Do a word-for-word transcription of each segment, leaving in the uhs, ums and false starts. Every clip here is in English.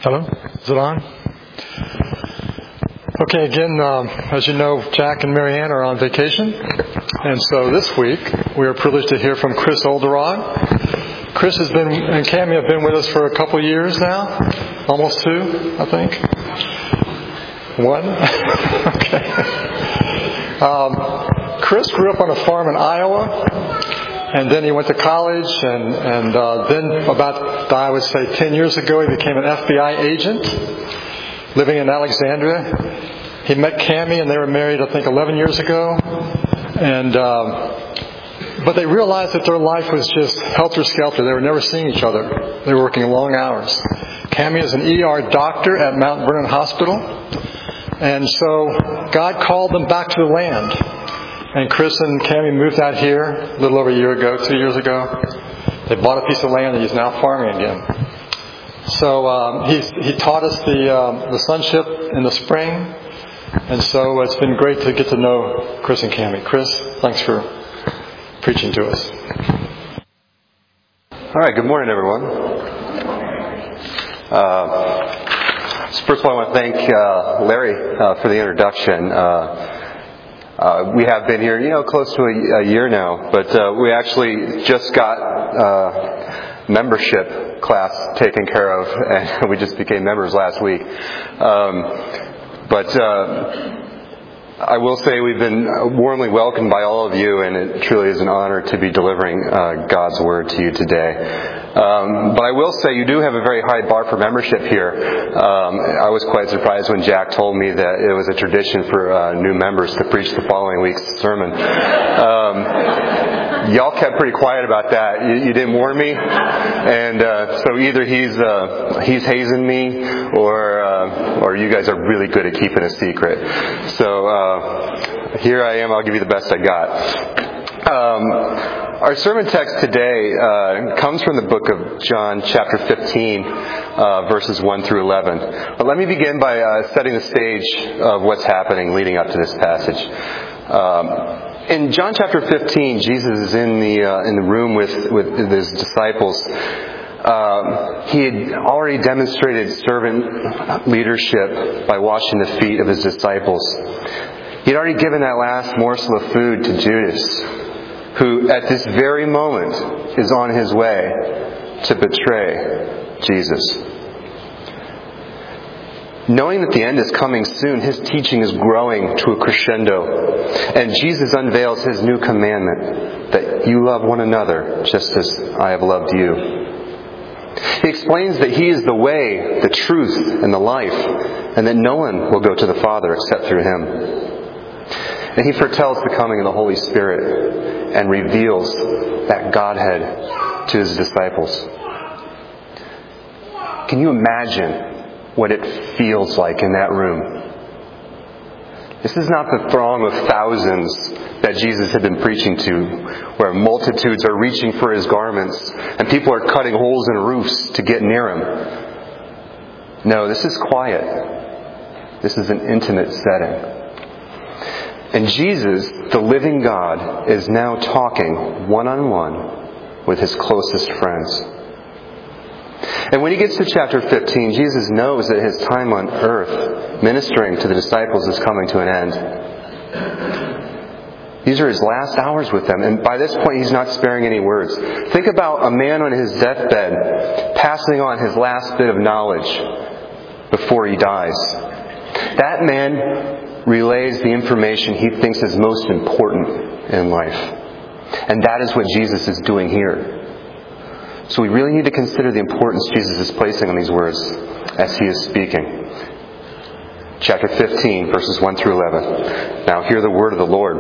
Hello? Is it on? Okay, again, um, as you know, Jack and Marianne are on vacation. And so this week, we are privileged to hear from Chris Olderod. Chris has been, and Cammie have been with us for a couple of years now. Almost two, I think. One? Okay. Um, Chris grew up on a farm in Iowa. And then he went to college, and, and uh, then about, I would say, ten years ago, he became an F B I agent living in Alexandria. He met Cammie, and they were married, I think, eleven years ago. And um, but they realized that their life was just helter-skelter. They were never seeing each other. They were working long hours. Cammie is an E R doctor at Mount Vernon Hospital. And so God called them back to the land. And Chris and Cammie moved out here a little over a year ago, two years ago. They bought a piece of land and he's now farming again. So um, he's, he taught us the um, the sonship in the spring. And so it's been great to get to know Chris and Cammie. Chris, thanks for preaching to us. All right, good morning, everyone. Uh, so first of all, I want to thank uh, Larry uh, for the introduction. Uh, Uh, we have been here, you know, close to a, a year now, but uh, we actually just got uh, membership class taken care of, and we just became members last week. Um, but uh, I will say we've been warmly welcomed by all of you, and it truly is an honor to be delivering uh, God's Word to you today. Um, but I will say you do have a very high bar for membership here. Um, I was quite surprised when Jack told me that it was a tradition for uh, new members to preach the following week's sermon. Um, y'all kept pretty quiet about that. You, you didn't warn me, and uh, so either he's uh, he's hazing me, or uh, or you guys are really good at keeping a secret. So uh, here I am. I'll give you the best I got. Um, Our sermon text today uh, comes from the book of John, chapter fifteen, uh, verses one through eleven. But let me begin by uh, setting the stage of what's happening leading up to this passage. Um, in John chapter fifteen, Jesus is in the uh, in the room with with his disciples. Uh, he had already demonstrated servant leadership by washing the feet of his disciples. He had already given that last morsel of food to Judas, who at this very moment is on his way to betray Jesus. Knowing that the end is coming soon, his teaching is growing to a crescendo, and Jesus unveils his new commandment, that you love one another just as I have loved you. He explains that he is the way, the truth, and the life, and that no one will go to the Father except through him. And he foretells the coming of the Holy Spirit and reveals that Godhead to his disciples. Can you imagine what it feels like in that room? This is not the throng of thousands that Jesus had been preaching to, where multitudes are reaching for his garments and people are cutting holes in roofs to get near him. No, this is quiet. This is an intimate setting. And Jesus, the living God, is now talking one-on-one with his closest friends. And when he gets to chapter fifteen, Jesus knows that his time on earth ministering to the disciples is coming to an end. These are his last hours with them, and by this point he's not sparing any words. Think about a man on his deathbed passing on his last bit of knowledge before he dies. That man relays the information he thinks is most important in life. And that is what Jesus is doing here. So we really need to consider the importance Jesus is placing on these words as he is speaking. Chapter fifteen, verses one through eleven. Now hear the word of the Lord.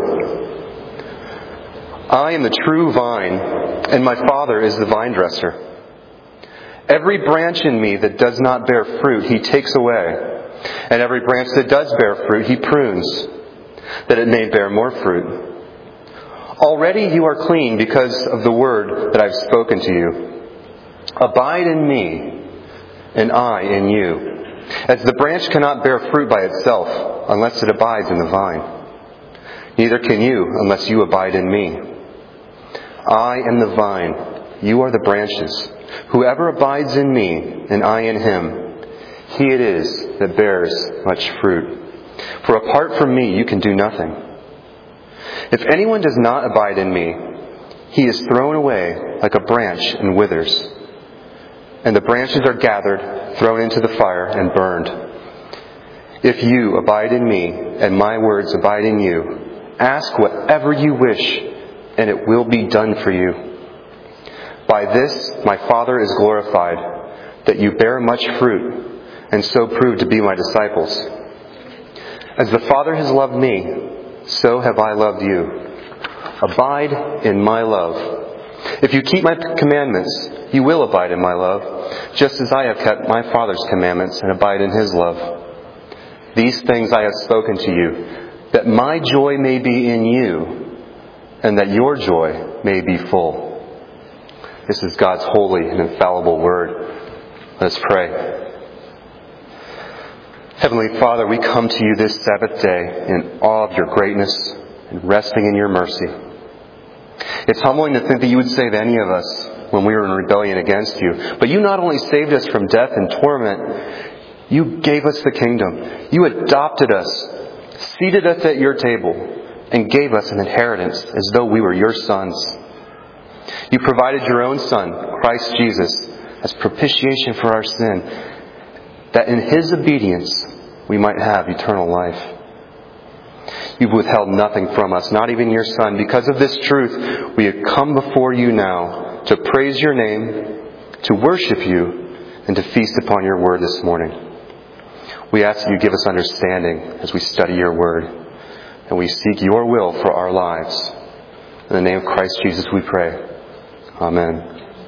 I am the true vine, and my Father is the vine dresser. Every branch in me that does not bear fruit, he takes away. And every branch that does bear fruit, he prunes, that it may bear more fruit. Already you are clean because of the word that I've spoken to you. Abide in me, and I in you. As the branch cannot bear fruit by itself unless it abides in the vine, neither can you unless you abide in me. I am the vine, you are the branches. Whoever abides in me, and I in him, He it is that bears much fruit. For apart from me, you can do nothing. If anyone does not abide in me, he is thrown away like a branch and withers. And the branches are gathered, thrown into the fire, and burned. If you abide in me, and my words abide in you, ask whatever you wish, and it will be done for you. By this my Father is glorified, that you bear much fruit, and so prove to be my disciples. As the Father has loved me, so have I loved you. Abide in my love. If you keep my commandments, you will abide in my love, just as I have kept my Father's commandments and abide in his love. These things I have spoken to you, that my joy may be in you, and that your joy may be full. This is God's holy and infallible word. Let's pray. Heavenly Father, we come to you this Sabbath day in awe of your greatness and resting in your mercy. It's humbling to think that you would save any of us when we were in rebellion against you. But you not only saved us from death and torment, you gave us the kingdom. You adopted us, seated us at your table, and gave us an inheritance as though we were your sons. You provided your own Son, Christ Jesus, as propitiation for our sin, that in his obedience we might have eternal life. You've withheld nothing from us, not even your Son. Because of this truth, we have come before you now to praise your name, to worship you, and to feast upon your word this morning. We ask that you give us understanding as we study your word, and we seek your will for our lives. In the name of Christ Jesus we pray. Amen.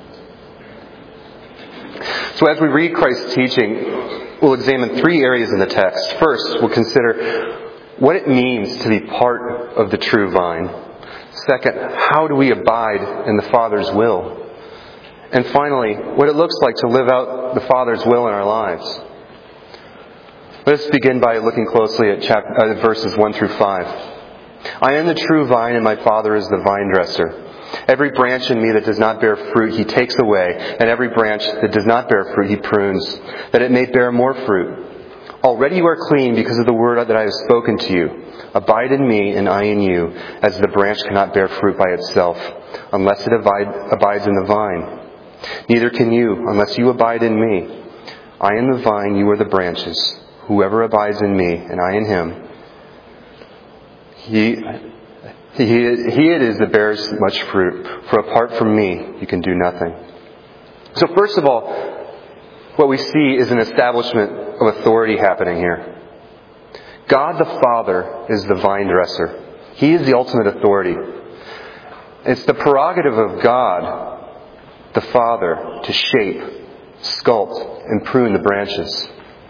So as we read Christ's teaching, we'll examine three areas in the text. First, we'll consider what it means to be part of the true vine. Second, how do we abide in the Father's will? And finally, what it looks like to live out the Father's will in our lives. Let us begin by looking closely at chapter, uh, verses one through five. I am the true vine, and my Father is the vine dresser. Every branch in me that does not bear fruit, he takes away, and every branch that does not bear fruit, he prunes, that it may bear more fruit. Already you are clean because of the word that I have spoken to you. Abide in me, and I in you, as the branch cannot bear fruit by itself, unless it abide, abides in the vine. Neither can you, unless you abide in me. I am the vine, you are the branches. Whoever abides in me, and I in him, he, he, he it is that bears much fruit. For apart from me, you can do nothing. So first of all, what we see is an establishment of authority happening here. God the Father is the vine dresser. He is the ultimate authority. It's the prerogative of God, the Father, to shape, sculpt, and prune the branches.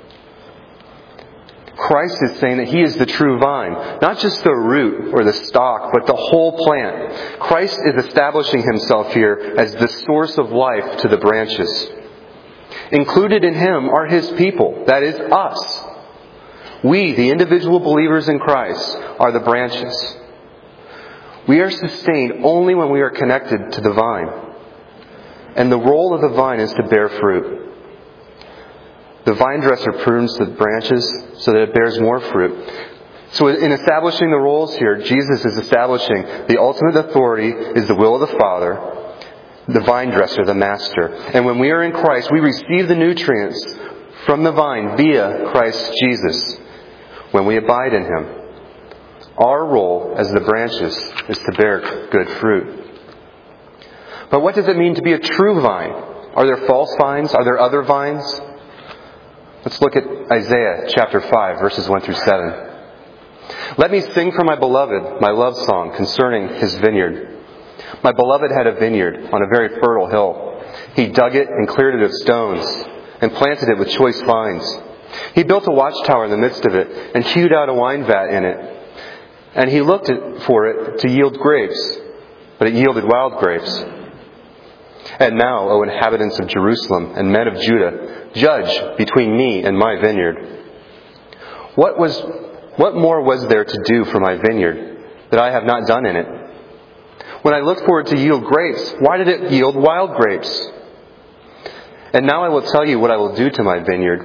Christ is saying that he is the true vine, not just the root or the stalk, but the whole plant. Christ is establishing himself here as the source of life to the branches. Included in him are his people, that is us. We, the individual believers in Christ, are the branches. We are sustained only when we are connected to the vine. And the role of the vine is to bear fruit. The vine dresser prunes the branches so that it bears more fruit. So in establishing the roles here, Jesus is establishing the ultimate authority is the will of the Father, the vine dresser, the master. And when we are in Christ, we receive the nutrients from the vine via Christ Jesus when we abide in him. Our role as the branches is to bear good fruit. But what does it mean to be a true vine? Are there false vines? Are there other vines? Let's look at Isaiah chapter five, verses one through seven. Let me sing for my beloved my love song concerning his vineyard. My beloved had a vineyard on a very fertile hill. He dug it and cleared it of stones and planted it with choice vines. He built a watchtower in the midst of it and hewed out a wine vat in it. And he looked for it to yield grapes, but it yielded wild grapes. And now, O inhabitants of Jerusalem and men of Judah, judge between me and my vineyard. What was, what more was there to do for my vineyard that I have not done in it? When I looked for it to yield grapes, why did it yield wild grapes? And now I will tell you what I will do to my vineyard.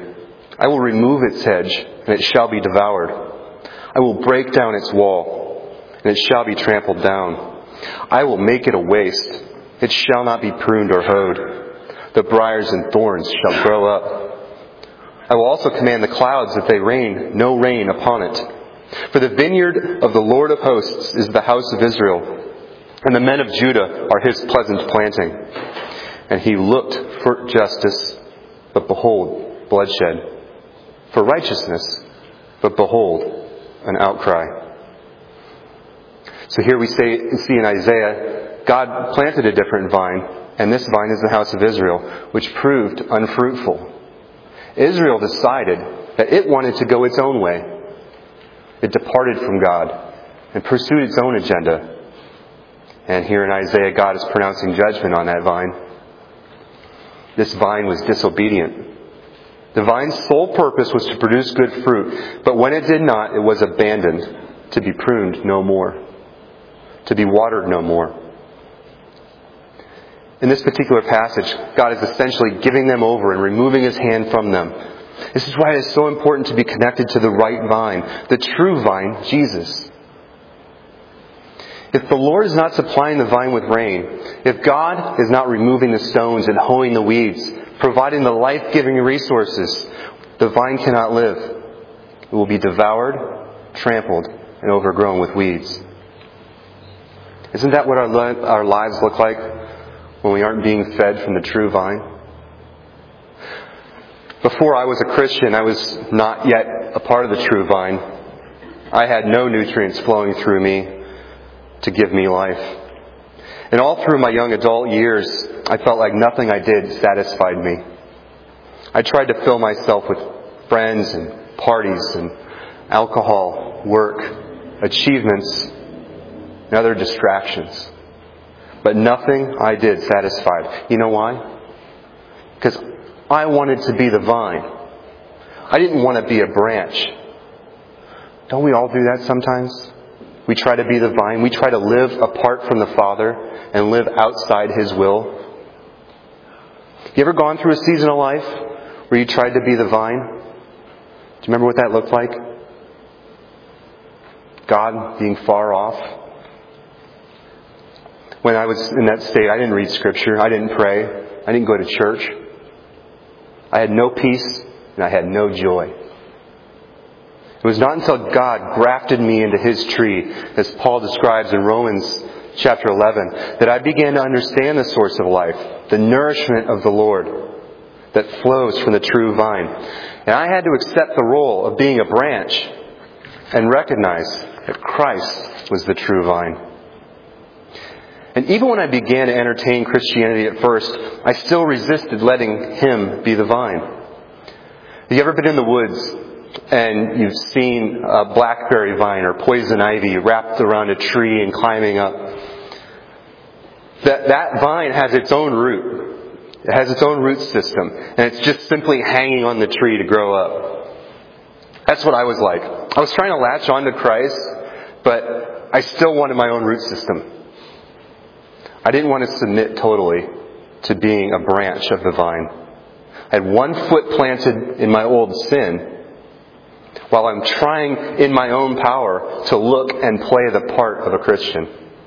I will remove its hedge, and it shall be devoured. I will break down its wall, and it shall be trampled down. I will make it a waste. It shall not be pruned or hoed. The briars and thorns shall grow up. I will also command the clouds that they rain no rain upon it. For the vineyard of the Lord of hosts is the house of Israel, and the men of Judah are his pleasant planting. And he looked for justice, but behold, bloodshed. For righteousness, but behold, an outcry. So here we say, see in Isaiah, God planted a different vine, and this vine is the house of Israel, which proved unfruitful. Israel decided that it wanted to go its own way. It departed from God and pursued its own agenda. And here in Isaiah, God is pronouncing judgment on that vine. This vine was disobedient. The vine's sole purpose was to produce good fruit, but when it did not, it was abandoned, to be pruned no more, to be watered no more. In this particular passage, God is essentially giving them over and removing his hand from them. This is why it is so important to be connected to the right vine, the true vine, Jesus. If the Lord is not supplying the vine with rain, if God is not removing the stones and hoeing the weeds, providing the life-giving resources, the vine cannot live. It will be devoured, trampled, and overgrown with weeds. Isn't that what our, li- our lives look like when we aren't being fed from the true vine? Before I was a Christian, I was not yet a part of the true vine. I had no nutrients flowing through me to give me life. And all through my young adult years, I felt like nothing I did satisfied me. I tried to fill myself with friends and parties and alcohol, work, achievements, and other distractions. But nothing I did satisfied. You know why? Because I wanted to be the vine. I didn't want to be a branch. Don't we all do that sometimes? We try to be the vine. We try to live apart from the Father and live outside his will. You ever gone through a season of life where you tried to be the vine? Do you remember what that looked like? God being far off. When I was in that state, I didn't read Scripture. I didn't pray. I didn't go to church. I had no peace and I had no joy. It was not until God grafted me into his tree, as Paul describes in Romans chapter eleven, that I began to understand the source of life, the nourishment of the Lord that flows from the true vine. And I had to accept the role of being a branch and recognize that Christ was the true vine. And even when I began to entertain Christianity at first, I still resisted letting him be the vine. Have you ever been in the woods and you've seen a blackberry vine or poison ivy wrapped around a tree and climbing up? That, that vine has its own root. It has its own root system. And it's just simply hanging on the tree to grow up. That's what I was like. I was trying to latch on to Christ, but I still wanted my own root system. I didn't want to submit totally to being a branch of the vine. I had one foot planted in my old sin, while I'm trying in my own power to look and play the part of a Christian.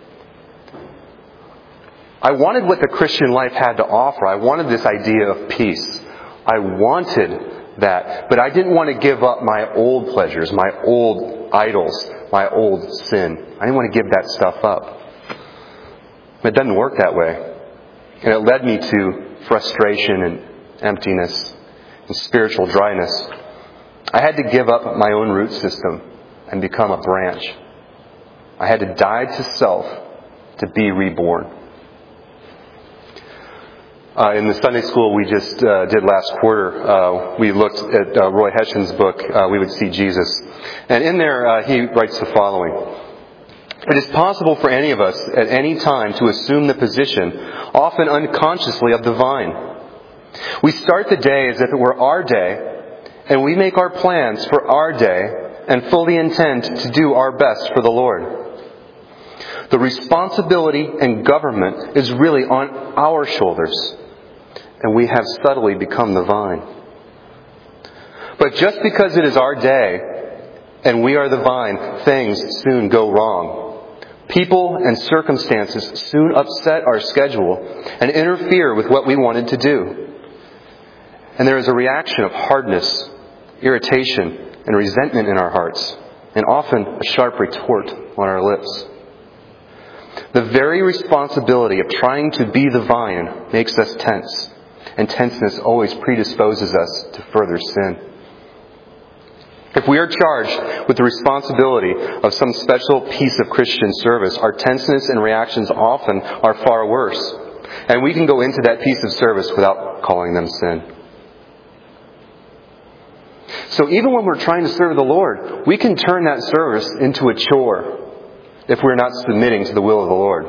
I wanted what the Christian life had to offer. I wanted this idea of peace. I wanted that. But I didn't want to give up my old pleasures, my old idols, my old sin. I didn't want to give that stuff up. It doesn't work that way. And it led me to frustration and emptiness and spiritual dryness. I had to give up my own root system and become a branch. I had to die to self to be reborn. Uh, in the Sunday school we just uh, did last quarter, uh, we looked at uh, Roy Hession's book, uh, We Would See Jesus. And in there uh, he writes the following. It is possible for any of us at any time to assume the position, often unconsciously, of the vine. We start the day as if it were our day, and we make our plans for our day and fully intend to do our best for the Lord. The responsibility and government is really on our shoulders, and we have subtly become the vine. But just because it is our day and we are the vine, things soon go wrong. People and circumstances soon upset our schedule and interfere with what we wanted to do. And there is a reaction of hardness, irritation, and resentment in our hearts, and often a sharp retort on our lips. The very responsibility of trying to be the vine makes us tense, and tenseness always predisposes us to further sin. If we are charged with the responsibility of some special piece of Christian service, our tenseness and reactions often are far worse, and we can go into that piece of service without calling them sin. So even when we're trying to serve the Lord, we can turn that service into a chore if we're not submitting to the will of the Lord.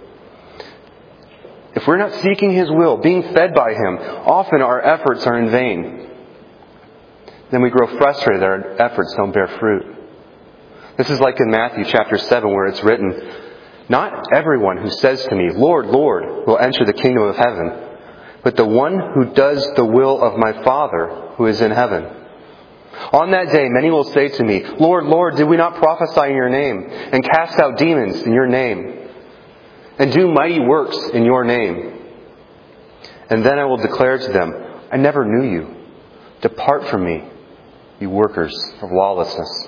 If we're not seeking His will, being fed by Him, often our efforts are in vain. Then we grow frustrated that our efforts don't bear fruit. This is like in Matthew chapter seven where it's written, "Not everyone who says to me, 'Lord, Lord,' will enter the kingdom of heaven, but the one who does the will of my Father who is in heaven. On that day, many will say to me, 'Lord, Lord, did we not prophesy in your name, and cast out demons in your name, and do mighty works in your name?' And then I will declare to them, 'I never knew you. Depart from me, you workers of lawlessness.'"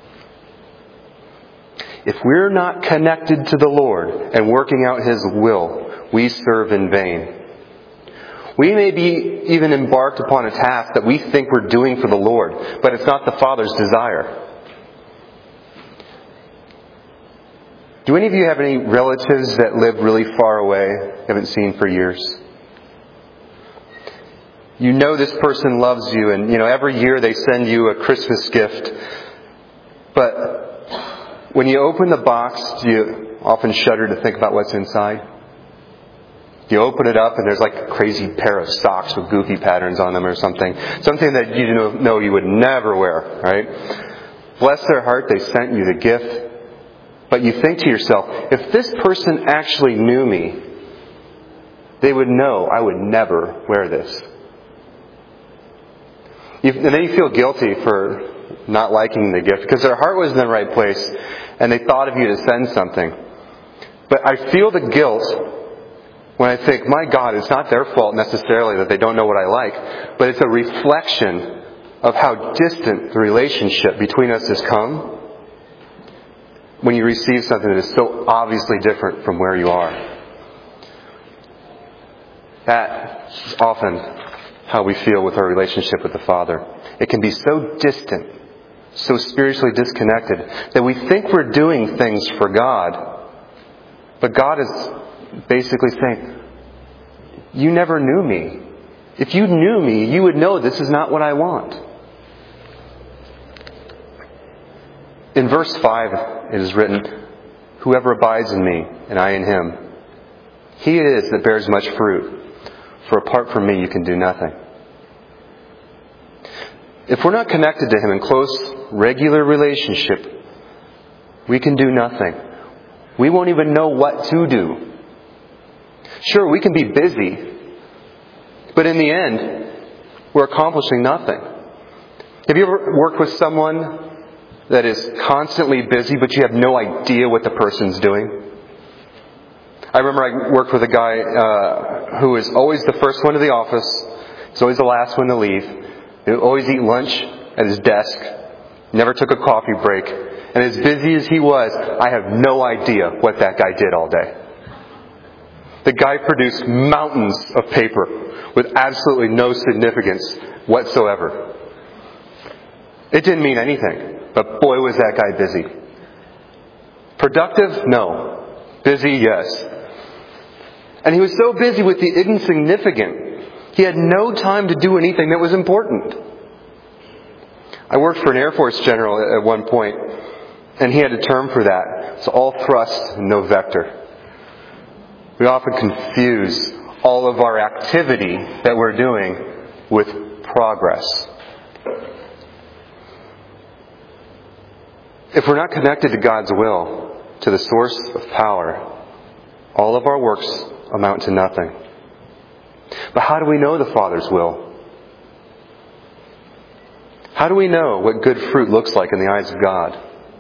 If we're not connected to the Lord and working out His will, we serve in vain. We may be even embarked upon a task that we think we're doing for the Lord, but it's not the Father's desire. Do any of you have any relatives that live really far away, haven't seen for years? You know this person loves you, and you know every year they send you a Christmas gift. But when you open the box, do you often shudder to think about what's inside? You open it up and there's like a crazy pair of socks with goofy patterns on them or something. Something that you know you would never wear, right? Bless their heart, they sent you the gift. But you think to yourself, if this person actually knew me, they would know I would never wear this. You, and then you feel guilty for not liking the gift because their heart was in the right place and they thought of you to send something. But I feel the guilt when I think, my God, it's not their fault necessarily that they don't know what I like, but it's a reflection of how distant the relationship between us has come when you receive something that is so obviously different from where you are. That is often how we feel with our relationship with the Father. It can be so distant, so spiritually disconnected, that we think we're doing things for God, but God is basically saying, you never knew me. If you knew me, you would know this is not what I want. In verse five, it is written, "Whoever abides in me, and I in him, he it is that bears much fruit. For apart from me, you can do nothing." If we're not connected to Him in close, regular relationship, we can do nothing. We won't even know what to do. Sure, we can be busy, but in the end, we're accomplishing nothing. Have you ever worked with someone that is constantly busy, but you have no idea what the person's doing? I remember I worked with a guy uh, who was always the first one to the office. He's always the last one to leave. He would always eat lunch at his desk. Never took a coffee break. And as busy as he was, I have no idea what that guy did all day. The guy produced mountains of paper with absolutely no significance whatsoever. It didn't mean anything, but boy was that guy busy. Productive? No. Busy? Yes. And he was so busy with the insignificant, he had no time to do anything that was important. I worked for an Air Force general at one point, and he had a term for that. It's all thrust, no vector. We often confuse all of our activity that we're doing with progress. If we're not connected to God's will, to the source of power, all of our works amount to nothing. But how do we know the Father's will? How do we know what good fruit looks like in the eyes of God?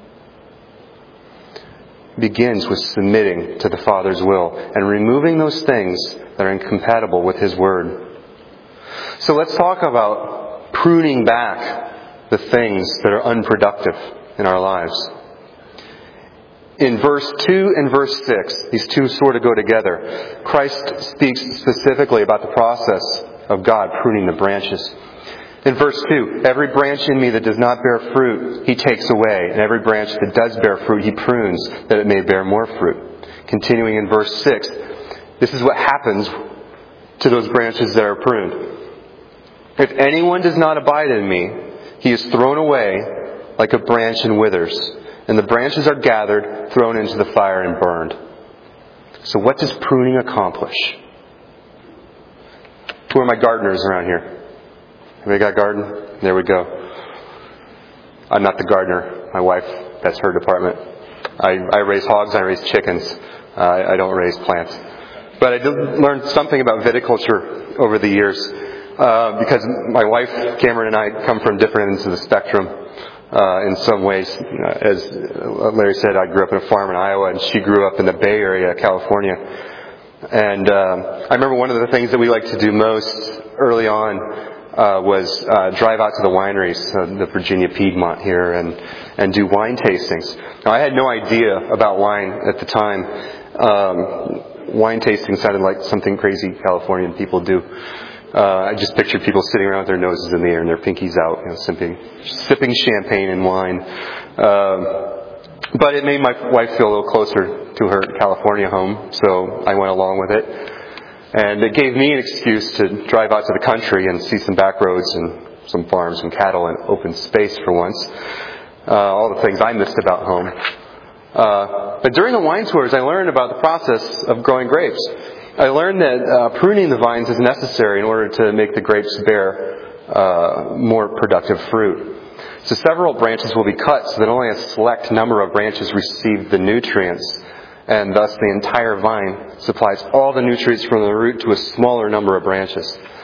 It begins with submitting to the Father's will and removing those things that are incompatible with His Word. So let's talk about pruning back the things that are unproductive in our lives. In verse two and verse six, these two sort of go together. Christ speaks specifically about the process of God pruning the branches. In verse two, every branch in me that does not bear fruit, He takes away. And every branch that does bear fruit, He prunes, that it may bear more fruit. Continuing in verse six, this is what happens to those branches that are pruned. If anyone does not abide in me, he is thrown away like a branch and withers. And the branches are gathered, thrown into the fire and burned. So what does pruning accomplish? Who are my gardeners around here? Anybody got a garden? There we go. I'm not the gardener. My wife, that's her department. I, I raise hogs, I raise chickens. Uh, I don't raise plants. But I did learn something about viticulture over the years. Uh, because my wife, Cameron, and I come from different ends of the spectrum. Uh, in some ways, as Larry said, I grew up in a farm in Iowa, and she grew up in the Bay Area, California. And um, I remember one of the things that we liked to do most early on uh, was uh, drive out to the wineries, uh, the Virginia Piedmont here, and and do wine tastings. Now, I had no idea about wine at the time. Um, wine tasting sounded like something crazy Californian people do. Uh, I just pictured people sitting around with their noses in the air and their pinkies out, you know, sipping, sipping champagne and wine. Um, but it made my wife feel a little closer to her California home, so I went along with it. And it gave me an excuse to drive out to the country and see some back roads and some farms and cattle and open space for once. Uh, all the things I missed about home. Uh, but during the wine tours, I learned about the process of growing grapes. I learned that uh, pruning the vines is necessary in order to make the grapes bear uh, more productive fruit. So several branches will be cut so that only a select number of branches receive the nutrients, and thus the entire vine supplies all the nutrients from the root to a smaller number of branches.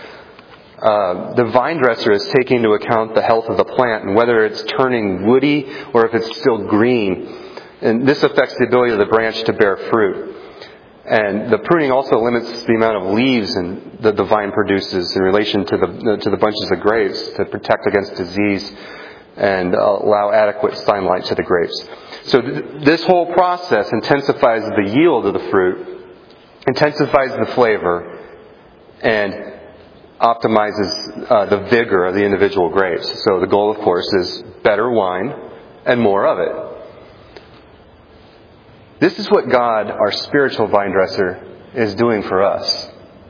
Uh, the vine dresser is taking into account the health of the plant and whether it's turning woody or if it's still green. And this affects the ability of the branch to bear fruit. And the pruning also limits the amount of leaves and that the vine produces in relation to the to the bunches of grapes to protect against disease and allow adequate sunlight to the grapes. So th- this whole process intensifies the yield of the fruit, intensifies the flavor, and optimizes uh, the vigor of the individual grapes. So the goal, of course, is better wine and more of it. This is what God, our spiritual vine dresser, is doing for us.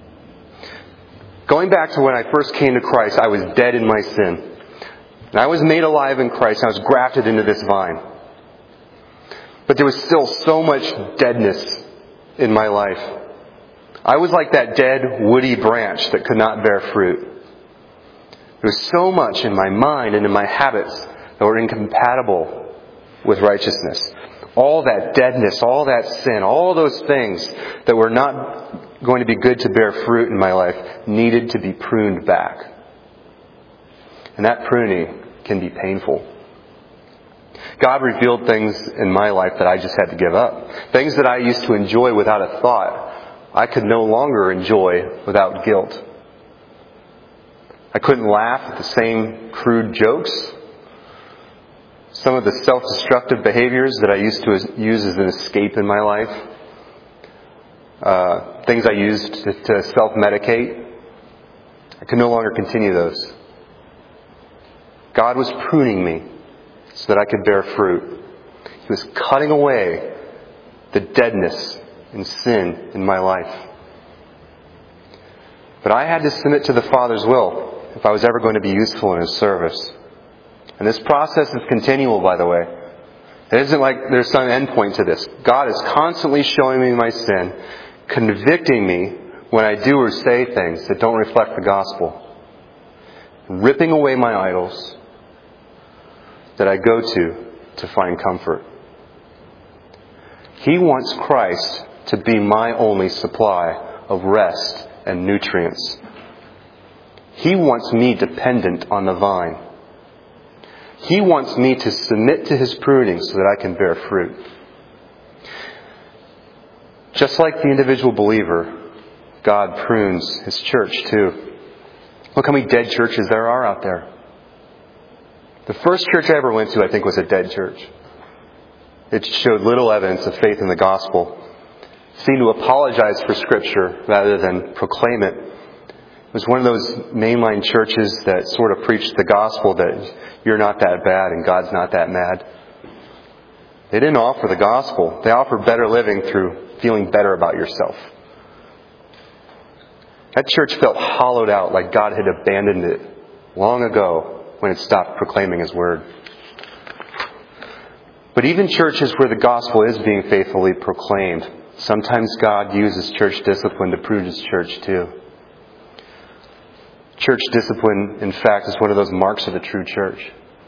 Going back to when I first came to Christ, I was dead in my sin. And I was made alive in Christ. I was grafted into this vine. But there was still so much deadness in my life. I was like that dead, woody branch that could not bear fruit. There was so much in my mind and in my habits that were incompatible with righteousness. All that deadness, all that sin, all those things that were not going to be good to bear fruit in my life needed to be pruned back. And that pruning can be painful. God revealed things in my life that I just had to give up. Things that I used to enjoy without a thought, I could no longer enjoy without guilt. I couldn't laugh at the same crude jokes. Some of the self-destructive behaviors that I used to use as an escape in my life. Uh, things I used to, to self-medicate. I could no longer continue those. God was pruning me so that I could bear fruit. He was cutting away the deadness and sin in my life. But I had to submit to the Father's will if I was ever going to be useful in His service. And this process is continual, by the way. It isn't like there's some end point to this. God is constantly showing me my sin, convicting me when I do or say things that don't reflect the gospel, ripping away my idols that I go to to find comfort. He wants Christ to be my only supply of rest and nutrients. He wants me dependent on the vine. He wants me to submit to His pruning so that I can bear fruit. Just like the individual believer, God prunes His church too. Look how many dead churches there are out there. The first church I ever went to, I think, was a dead church. It showed little evidence of faith in the gospel. It seemed to apologize for Scripture rather than proclaim it. It was one of those mainline churches that sort of preached the gospel that you're not that bad and God's not that mad. They didn't offer the gospel. They offered better living through feeling better about yourself. That church felt hollowed out, like God had abandoned it long ago when it stopped proclaiming His word. But even churches where the gospel is being faithfully proclaimed, sometimes God uses church discipline to prune His church too. Church discipline, in fact, is one of those marks of a true church.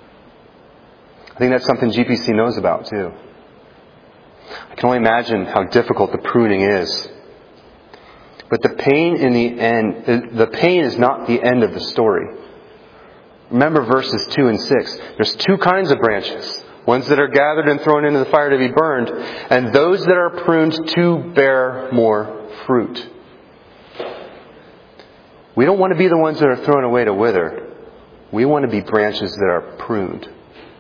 I think that's something G P C knows about too. I can only imagine how difficult the pruning is. But the pain in the end, the pain is not the end of the story. Remember verses two and six. There's two kinds of branches. Ones that are gathered and thrown into the fire to be burned, and those that are pruned to bear more fruit. We don't want to be the ones that are thrown away to wither. We want to be branches that are pruned.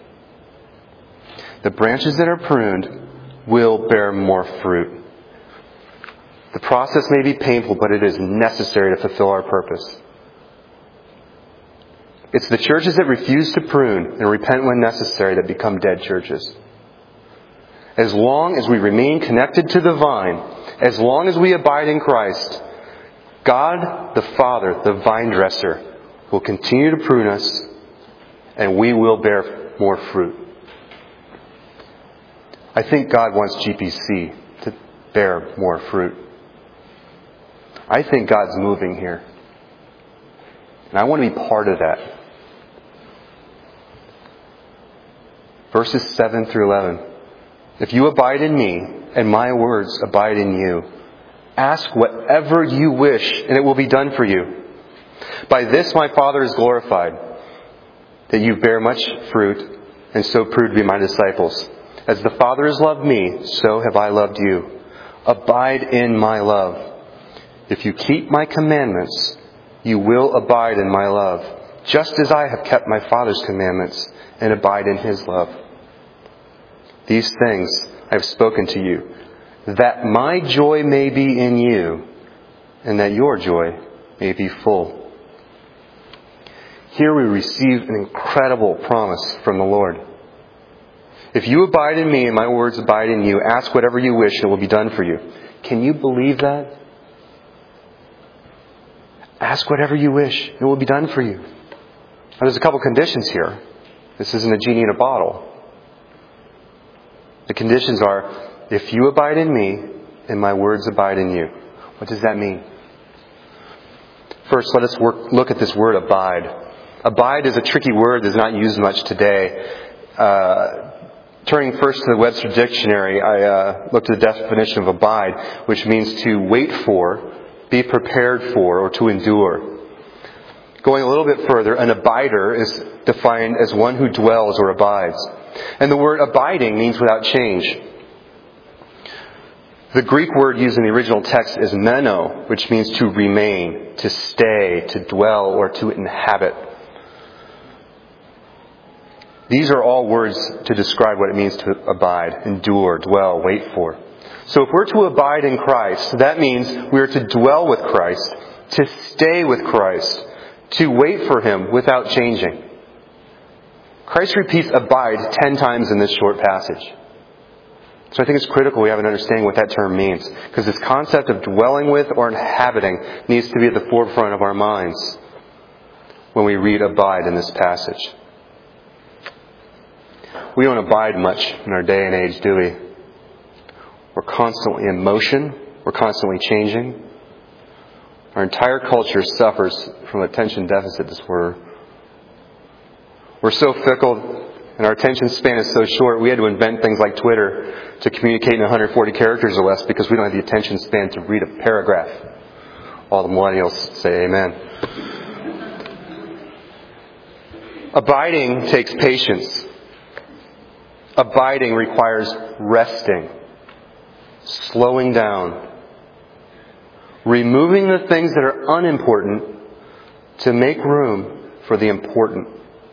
The branches that are pruned will bear more fruit. The process may be painful, but it is necessary to fulfill our purpose. It's the churches that refuse to prune and repent when necessary that become dead churches. As long as we remain connected to the vine, as long as we abide in Christ, God the Father, the vine dresser, will continue to prune us, and we will bear more fruit. I think God wants G P C to bear more fruit. I think God's moving here. And I want to be part of that. Verses seven through eleven. If you abide in me, and my words abide in you, ask whatever you wish, and it will be done for you. By this my Father is glorified, that you bear much fruit, and so prove to be my disciples. As the Father has loved me, so have I loved you. Abide in my love. If you keep my commandments, you will abide in my love, just as I have kept my Father's commandments and abide in His love. These things I have spoken to you, that my joy may be in you, and that your joy may be full. Here we receive an incredible promise from the Lord. If you abide in me and my words abide in you, ask whatever you wish and it will be done for you. Can you believe that? Ask whatever you wish, it will be done for you. Now, there's a couple conditions here. This isn't a genie in a bottle. The conditions are, if you abide in me and my words abide in you. What does that mean? First, let us work, look at this word abide. Abide is a tricky word that's not used much today. Uh, turning first to the Webster Dictionary, I uh, looked at the definition of abide, which means to wait for, be prepared for, or to endure. Going a little bit further, an abider is defined as one who dwells or abides. And the word abiding means without change. The Greek word used in the original text is meno, which means to remain, to stay, to dwell, or to inhabit. These are all words to describe what it means to abide, endure, dwell, wait for. So if we're to abide in Christ, that means we are to dwell with Christ, to stay with Christ, to wait for Him without changing. Christ repeats abide ten times in this short passage. So I think it's critical we have an understanding what that term means. Because this concept of dwelling with or inhabiting needs to be at the forefront of our minds when we read abide in this passage. We don't abide much in our day and age, do we? We're constantly in motion. We're constantly changing. Our entire culture suffers from attention deficit disorder. We're so fickle and our attention span is so short, we had to invent things like Twitter to communicate in one hundred forty characters or less because we don't have the attention span to read a paragraph. All the millennials say amen. Abiding takes patience. Abiding requires resting, slowing down, removing the things that are unimportant to make room for the important.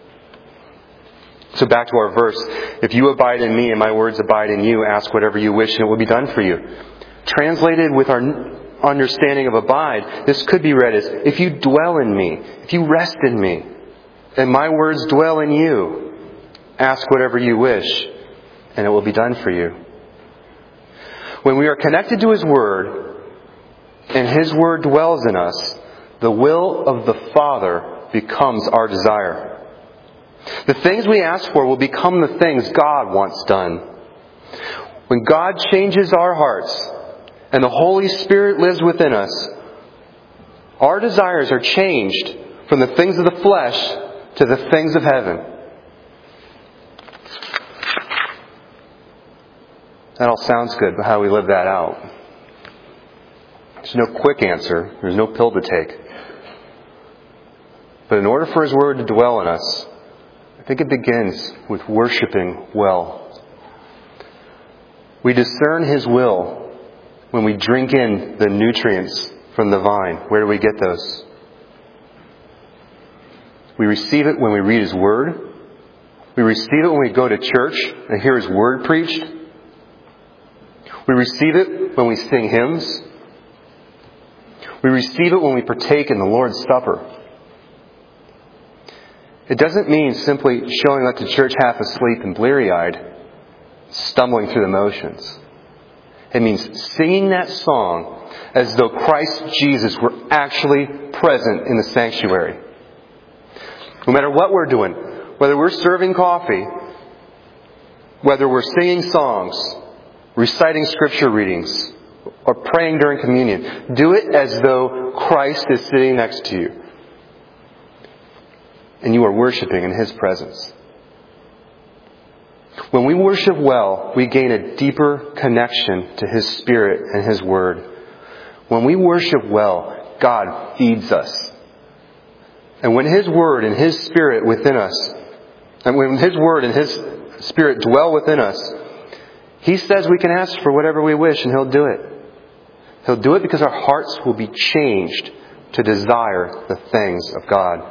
So back to our verse. If you abide in me and my words abide in you, ask whatever you wish and it will be done for you. Translated with our understanding of abide, this could be read as, if you dwell in me, if you rest in me, and my words dwell in you, ask whatever you wish and it will be done for you. When we are connected to His Word and His Word dwells in us, the will of the Father becomes our desire. The things we ask for will become the things God wants done. When God changes our hearts and the Holy Spirit lives within us, our desires are changed from the things of the flesh to the things of heaven. That all sounds good, but how do we live that out? There's no quick answer. There's no pill to take. But in order for His Word to dwell in us, I think it begins with worshiping well. We discern His will when we drink in the nutrients from the vine. Where do we get those? We receive it when we read His Word. We receive it when we go to church and hear His Word preached. We receive it when we sing hymns. We receive it when we partake in the Lord's Supper. It doesn't mean simply showing up to church half asleep and bleary-eyed, stumbling through the motions. It means singing that song as though Christ Jesus were actually present in the sanctuary. No matter what we're doing, whether we're serving coffee, whether we're singing songs, reciting scripture readings, or praying during communion, do it as though Christ is sitting next to you. And you are worshiping in His presence. When we worship well, we gain a deeper connection to His Spirit and His Word. When we worship well, God feeds us. And when His Word and His Spirit within us, and when His Word and His Spirit dwell within us, He says we can ask for whatever we wish and He'll do it. He'll do it because our hearts will be changed to desire the things of God.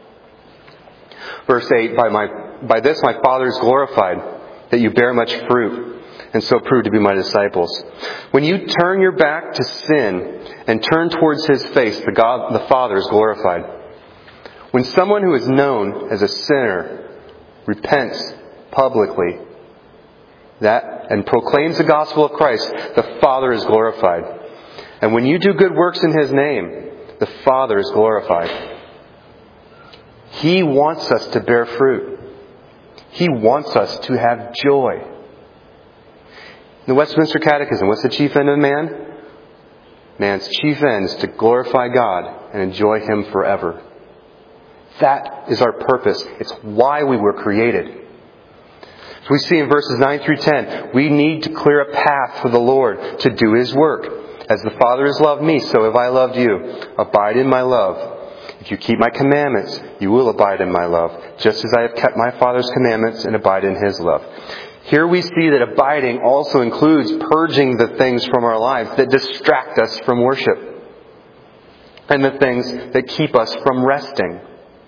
Verse eight, by my by this my Father is glorified, that you bear much fruit, and so prove to be my disciples. When you turn your back to sin and turn towards His face, the God, the Father is glorified. When someone who is known as a sinner repents publicly that and proclaims the gospel of Christ, the Father is glorified. And when you do good works in His name, the Father is glorified. He wants us to bear fruit. He wants us to have joy. In the Westminster Catechism, what's the chief end of man? Man's chief end is to glorify God and enjoy Him forever. That is our purpose. It's why we were created. As we see in verses nine through ten, we need to clear a path for the Lord to do His work. As the Father has loved me, so have I loved you. Abide in my love. If you keep my commandments, you will abide in my love, just as I have kept my Father's commandments and abide in His love. Here we see that abiding also includes purging the things from our lives that distract us from worship, and the things that keep us from resting.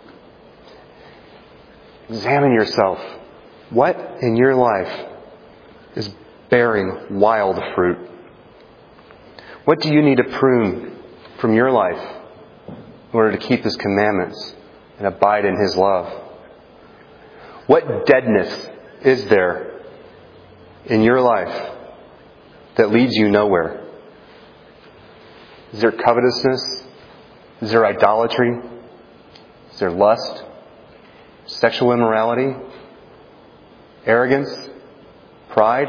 Examine yourself. What in your life is bearing wild fruit? What do you need to prune from your life in order to keep His commandments and abide in His love? What deadness is there in your life that leads you nowhere? Is there covetousness? Is there idolatry? Is there lust? Sexual immorality? Arrogance? Pride?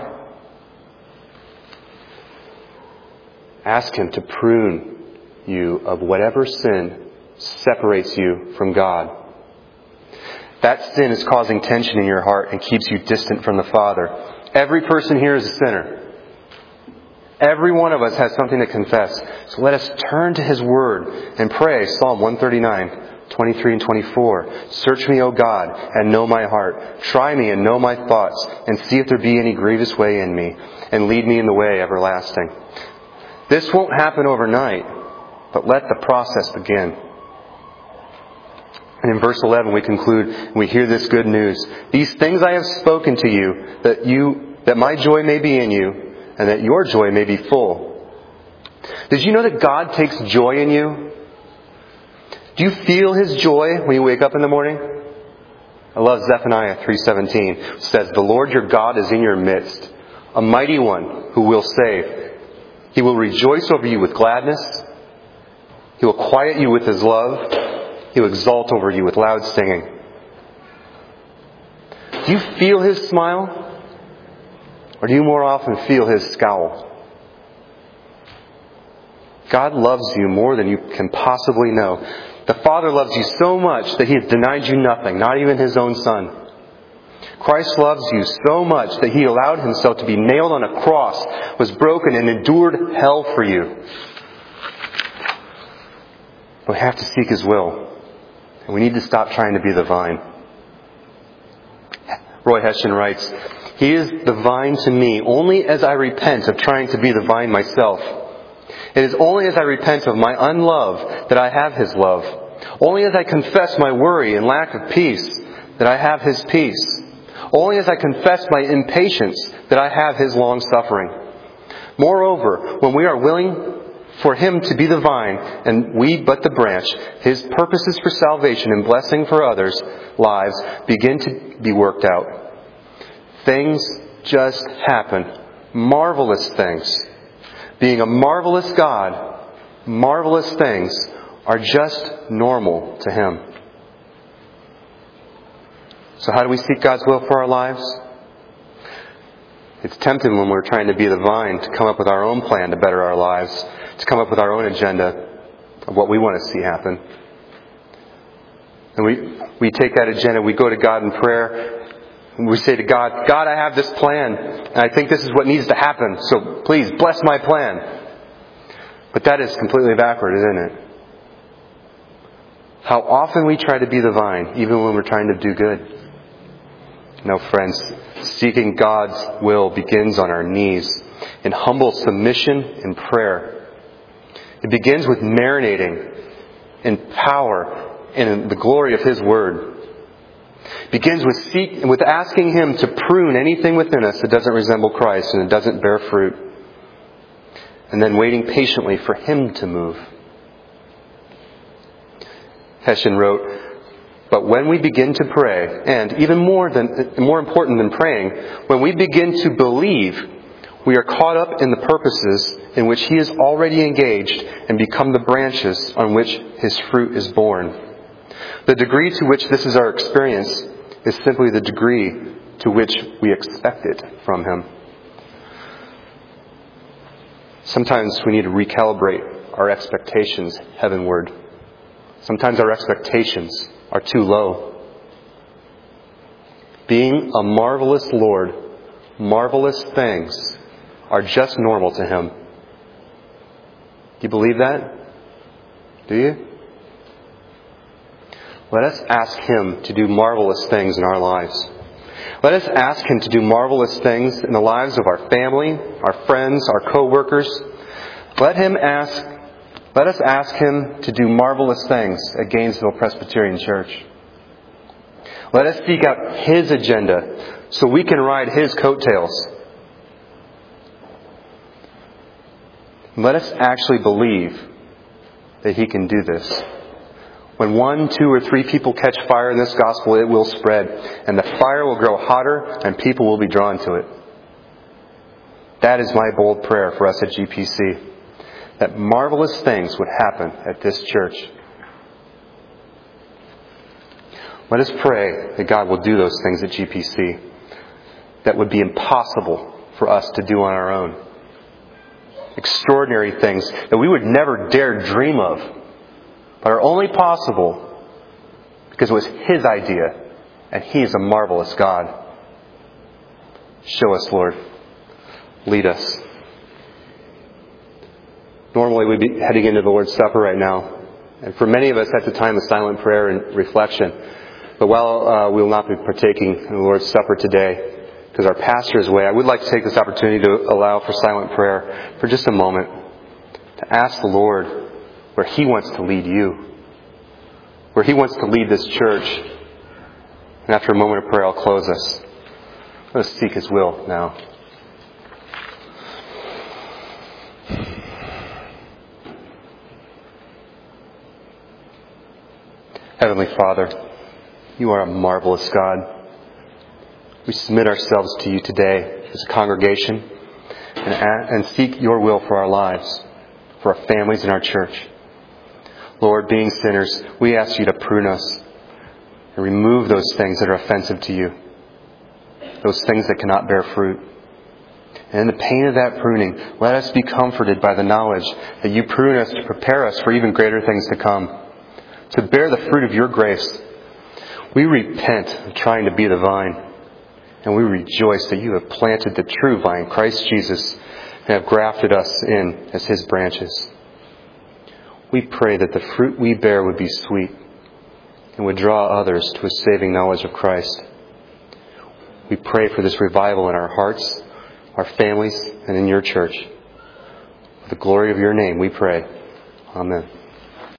Ask Him to prune you of whatever sin separates you from God. That sin is causing tension in your heart and keeps you distant from the Father. Every person here is a sinner. Every one of us has something to confess. So let us turn to His Word and pray Psalm one thirty-nine. twenty-three and twenty-four. Search me, O God, and know my heart. Try me and know my thoughts, and see if there be any grievous way in me, and lead me in the way everlasting. This won't happen overnight, but let the process begin. And in verse eleven we conclude, we hear this good news. These things I have spoken to you, that you, that my joy may be in you, and that your joy may be full. Did you know that God takes joy in you? Do you feel His joy when you wake up in the morning? I love Zephaniah three seventeen. It says, the Lord your God is in your midst, a mighty one who will save. He will rejoice over you with gladness. He will quiet you with His love. He will exalt over you with loud singing. Do you feel His smile? Or do you more often feel His scowl? God loves you more than you can possibly know. The Father loves you so much that He has denied you nothing, not even His own Son. Christ loves you so much that He allowed Himself to be nailed on a cross, was broken, and endured hell for you. But we have to seek His will. And we need to stop trying to be the vine. Roy Hession writes, He is the vine to me only as I repent of trying to be the vine myself. It is only as I repent of my unlove that I have His love. Only as I confess my worry and lack of peace that I have His peace. Only as I confess my impatience that I have His long suffering. Moreover, when we are willing for Him to be the vine and we but the branch, His purposes for salvation and blessing for others' lives begin to be worked out. Things just happen. Marvelous things. Being a marvelous God, marvelous things are just normal to Him. So how do we seek God's will for our lives? It's tempting when we're trying to be the vine to come up with our own plan to better our lives, to come up with our own agenda of what we want to see happen. And we, we take that agenda, we go to God in prayer, and we say to God, God, I have this plan, and I think this is what needs to happen, so please bless my plan. But that is completely backward, isn't it? How often we try to be the vine, even when we're trying to do good. No, friends, seeking God's will begins on our knees, in humble submission and prayer. It begins with marinating in power and in the glory of His Word. It begins with seek, with asking Him to prune anything within us that doesn't resemble Christ and it doesn't bear fruit. And then waiting patiently for Him to move. Hession wrote, but when we begin to pray, and even more than more important than praying, when we begin to believe, we are caught up in the purposes in which He is already engaged and become the branches on which His fruit is born. The degree to which this is our experience is simply the degree to which we expect it from Him. Sometimes we need to recalibrate our expectations heavenward. Sometimes our expectations are too low. Being a marvelous Lord, marvelous things are just normal to Him. Do you believe that? Do you? Let us ask Him to do marvelous things in our lives. Let us ask Him to do marvelous things in the lives of our family, our friends, our co-workers. Let Him ask, let us ask Him to do marvelous things at Gainesville Presbyterian Church. Let us seek out His agenda so we can ride His coattails. Let us actually believe that He can do this. When one, two, or three people catch fire in this gospel, it will spread, and the fire will grow hotter, and people will be drawn to it. That is my bold prayer for us at G P C, that marvelous things would happen at this church. Let us pray that God will do those things at G P C that would be impossible for us to do on our own. Extraordinary things that we would never dare dream of, but are only possible because it was His idea, and He is a marvelous God. Show us, Lord. Lead us. Normally we'd be heading into the Lord's Supper right now. And for many of us, that's a time of silent prayer and reflection. But while uh, we will not be partaking in the Lord's Supper today, because our pastor is away, I would like to take this opportunity to allow for silent prayer for just a moment, to ask the Lord where He wants to lead you, where He wants to lead this church. And after a moment of prayer, I'll close us. Let us seek His will now. Heavenly Father, You are a marvelous God. We submit ourselves to You today as a congregation and, and seek Your will for our lives, for our families and our church. Lord, being sinners, we ask You to prune us and remove those things that are offensive to You, those things that cannot bear fruit. And in the pain of that pruning, let us be comforted by the knowledge that You prune us to prepare us for even greater things to come, to bear the fruit of Your grace. We repent of trying to be the vine, and we rejoice that You have planted the true vine, Christ Jesus, and have grafted us in as His branches. We pray that the fruit we bear would be sweet and would draw others to a saving knowledge of Christ. We pray for this revival in our hearts, our families, and in Your church. For the glory of Your name, we pray. Amen.